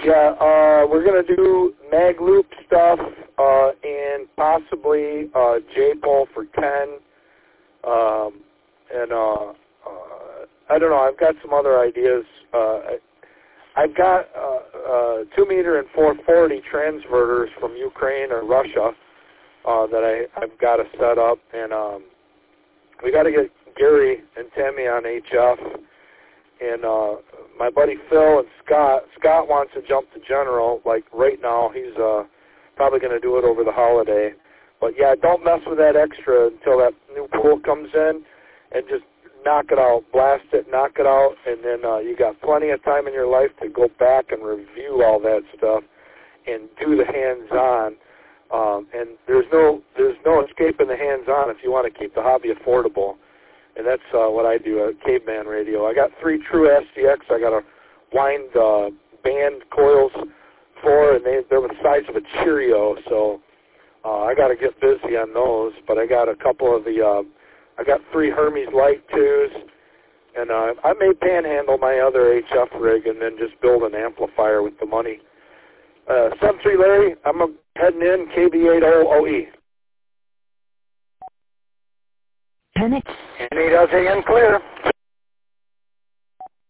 Yeah, we're going to do mag loop stuff and possibly J-pole for 10. I don't know. I've got some other ideas. I've got 2-meter and 440 transverters from Ukraine or Russia that I've got to set up, and we got to get Gary and Tammy on HF, and my buddy Phil and Scott. Scott wants to jump to General, like right now. He's probably going to do it over the holiday. But yeah, don't mess with that extra until that new pool comes in, and just knock it out, blast it, knock it out, and then you got plenty of time in your life to go back and review all that stuff and do the hands-on. And there's no escaping the hands-on if you want to keep the hobby affordable. And that's what I do at Caveman Radio. I got 3 True SDX. I got a wind band coils for, and they're the size of a Cheerio. So I got to get busy on those. But I got a couple of the. I got 3 Hermes Light 2s, and I may panhandle my other HF rig and then just build an amplifier with the money. 7-3 Larry, I'm heading in KB80OE. Penix. And he does in clear.